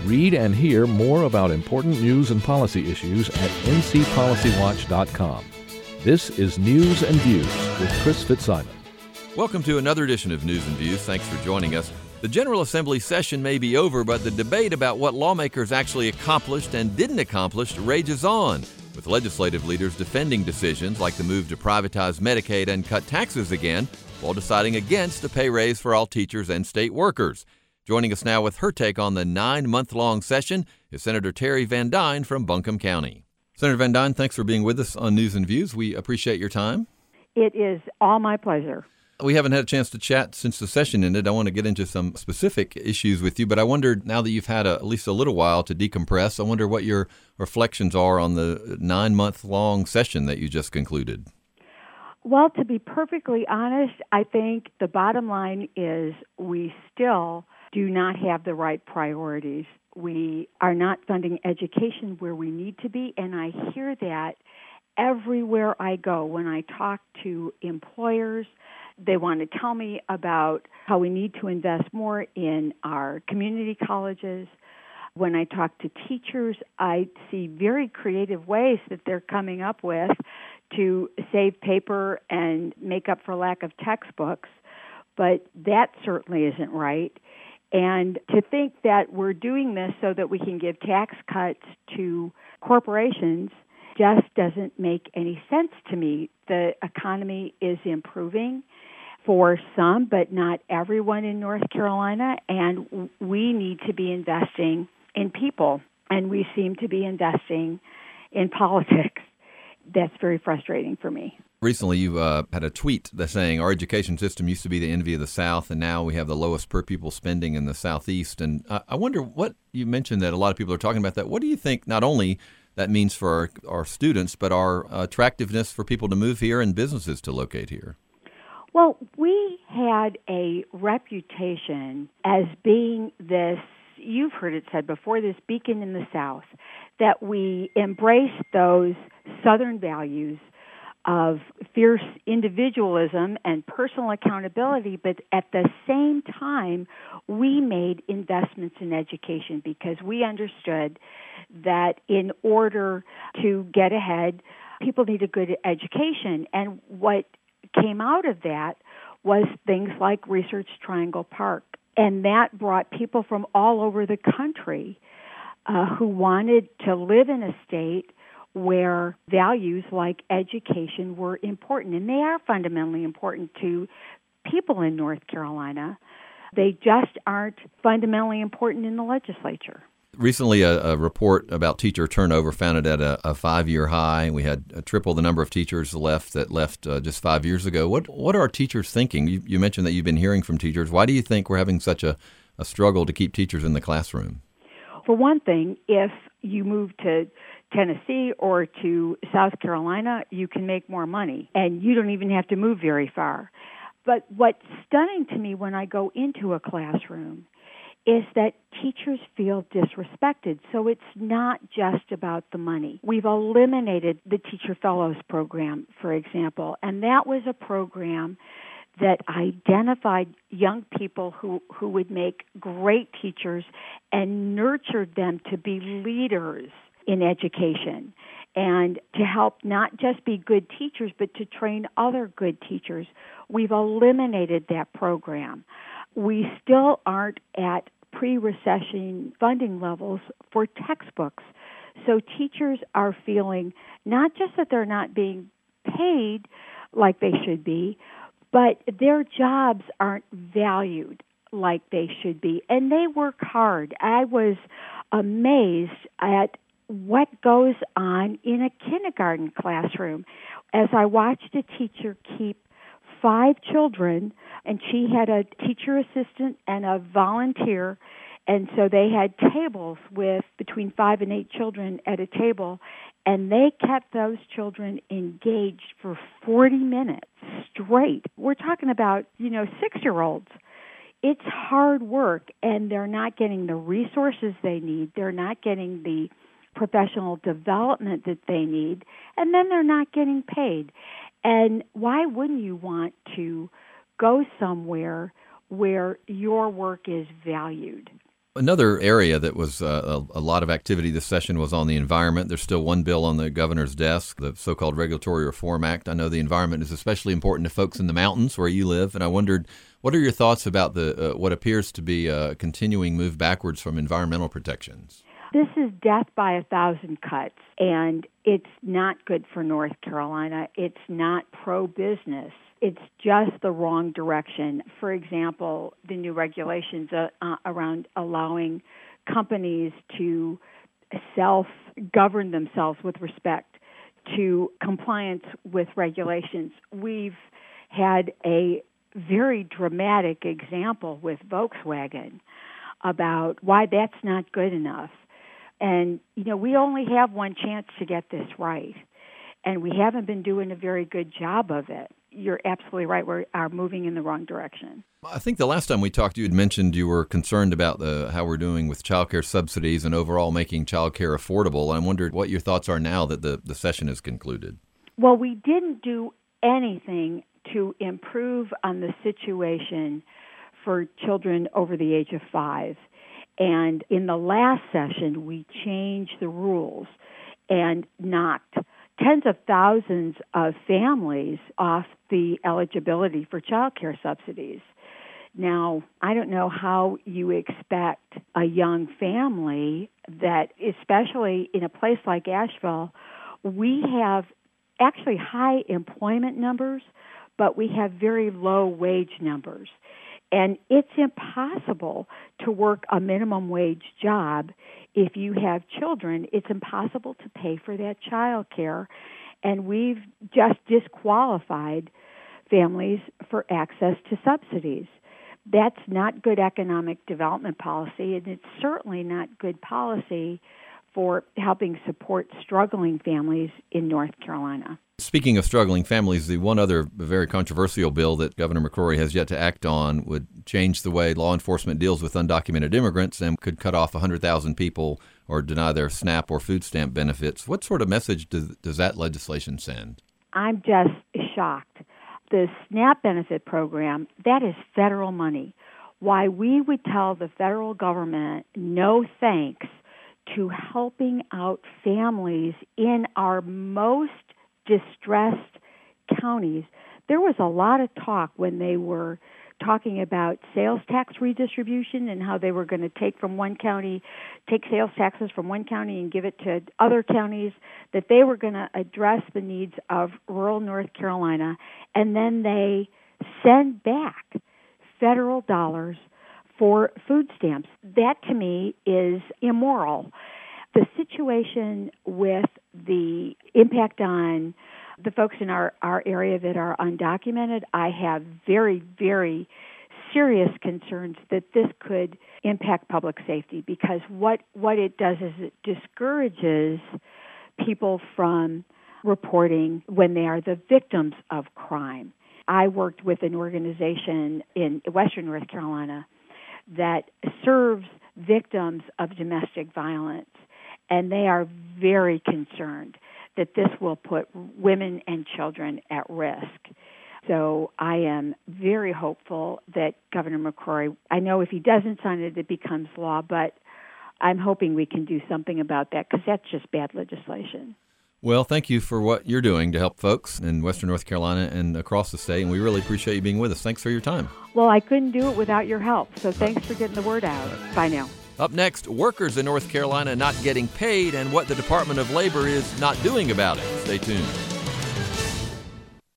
Read and hear more about important news and policy issues at ncpolicywatch.com. This is News and Views with Chris Fitzsimon. Welcome to another edition of News and Views. Thanks for joining us. The General Assembly session may be over, but the debate about what lawmakers actually accomplished and didn't accomplish rages on, with legislative leaders defending decisions like the move to privatize Medicaid and cut taxes again, while deciding against a pay raise for all teachers and state workers. Joining us now with her take on the 9-month-long session is Senator Terry Van Dyne from Buncombe County. Senator Van Dyne, thanks for being with us on News and Views. We appreciate your time. It is all my pleasure. We haven't had a chance to chat since the session ended. I want to get into some specific issues with you, but I wondered, now that you've had at least a little while to decompress, I wonder what your reflections are on the 9-month-long session that you just concluded. Well, to be perfectly honest, I think the bottom line is we still do not have the right priorities. We are not funding education where we need to be, and I hear that everywhere I go. When I talk to employers, they want to tell me about how we need to invest more in our community colleges. When I talk to teachers, I see very creative ways that they're coming up with to save paper and make up for lack of textbooks, but that certainly isn't right. And to think that we're doing this so that we can give tax cuts to corporations just doesn't make any sense to me. The economy is improving for some, but not everyone in North Carolina, and we need to be investing in people, and we seem to be investing in politics. That's very frustrating for me. Recently, you had a tweet that's saying our education system used to be the envy of the South, and now we have the lowest per pupil spending in the Southeast. And I wonder what you mentioned that a lot of people are talking about that. What do you think not only that means for our students, but our attractiveness for people to move here and businesses to locate here? Well, we had a reputation as being this, you've heard it said before, this beacon in the South, that we embraced those Southern values of fierce individualism and personal accountability, but at the same time, we made investments in education because we understood that in order to get ahead, people need a good education. And what came out of that was things like Research Triangle Park. And that brought people from all over the country who wanted to live in a state where values like education were important. And they are fundamentally important to people in North Carolina. They just aren't fundamentally important in the legislature. Recently, a report about teacher turnover found it at a 5-year high. We had triple the number of teachers that left just 5 years ago. What are teachers thinking? You mentioned that you've been hearing from teachers. Why do you think we're having such a struggle to keep teachers in the classroom? For one thing, if you move to Tennessee or to South Carolina, you can make more money, and you don't even have to move very far. But what's stunning to me when I go into a classroom is that teachers feel disrespected. So it's not just about the money. We've eliminated the Teacher Fellows Program, for example, and that was a program that identified young people who would make great teachers and nurtured them to be leaders in education and to help not just be good teachers, but to train other good teachers. We've eliminated that program. We still aren't at pre-recession funding levels for textbooks. So teachers are feeling not just that they're not being paid like they should be, but their jobs aren't valued like they should be. And they work hard. I was amazed at what goes on in a kindergarten classroom as I watched a teacher keep 5 children, and she had a teacher assistant and a volunteer, and so they had tables with between 5 and 8 children at a table, and they kept those children engaged for 40 minutes straight. We're talking about, 6-year-olds. It's hard work, and they're not getting the resources they need. They're not getting the professional development that they need, and then they're not getting paid. And why wouldn't you want to go somewhere where your work is valued? Another area that was a lot of activity this session was on the environment. There's still one bill on the governor's desk, the so-called Regulatory Reform Act. I know the environment is especially important to folks in the mountains where you live, and I wondered, what are your thoughts about the what appears to be a continuing move backwards from environmental protections? This is death by 1,000 cuts, and it's not good for North Carolina. It's not pro-business. It's just the wrong direction. For example, the new regulations around allowing companies to self-govern themselves with respect to compliance with regulations. We've had a very dramatic example with Volkswagen about why that's not good enough. And, we only have one chance to get this right, and we haven't been doing a very good job of it. You're absolutely right. We are moving in the wrong direction. I think the last time we talked, you had mentioned you were concerned about how we're doing with child care subsidies and overall making child care affordable. I wondered what your thoughts are now that the session has concluded. Well, we didn't do anything to improve on the situation for children over the age of 5. And in the last session, we changed the rules and knocked tens of thousands of families off the eligibility for child care subsidies. Now, I don't know how you expect a young family that, especially in a place like Asheville, we have actually high employment numbers, but we have very low wage numbers. And it's impossible to work a minimum wage job if you have children. It's impossible to pay for that child care. And we've just disqualified families for access to subsidies. That's not good economic development policy, and it's certainly not good policy for helping support struggling families in North Carolina. Speaking of struggling families, the one other very controversial bill that Governor McCrory has yet to act on would change the way law enforcement deals with undocumented immigrants and could cut off 100,000 people or deny their SNAP or food stamp benefits. What sort of message does that legislation send? I'm just shocked. The SNAP benefit program, that is federal money. Why we would tell the federal government no thanks to helping out families in our most distressed counties. There was a lot of talk when they were talking about sales tax redistribution and how they were going to take sales taxes from one county and give it to other counties, that they were going to address the needs of rural North Carolina, and then they send back federal dollars for food stamps. That, to me, is immoral. The situation with the impact on the folks in our area that are undocumented, I have very, very serious concerns that this could impact public safety, because what it does is it discourages people from reporting when they are the victims of crime. I worked with an organization in Western North Carolina that serves victims of domestic violence, and they are very concerned that this will put women and children at risk. So I am very hopeful that Governor McCrory, I know if he doesn't sign it, it becomes law, but I'm hoping we can do something about that, because that's just bad legislation. Well, thank you for what you're doing to help folks in Western North Carolina and across the state, and we really appreciate you being with us. Thanks for your time. Well, I couldn't do it without your help, so thanks for getting the word out. Bye now. Up next, workers in North Carolina not getting paid and what the Department of Labor is not doing about it. Stay tuned.